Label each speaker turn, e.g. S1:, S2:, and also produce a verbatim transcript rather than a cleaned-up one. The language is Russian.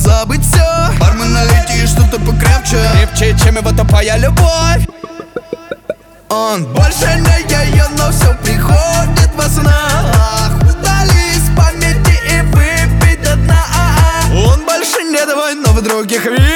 S1: забыть все. Бармен, налейте что-то покрепче,
S2: крепче, чем его тупая любовь.
S1: Он больше не ее, но все приходит во снах. Удали из памяти и выпить до дна. Он больше не твой, но в других видах.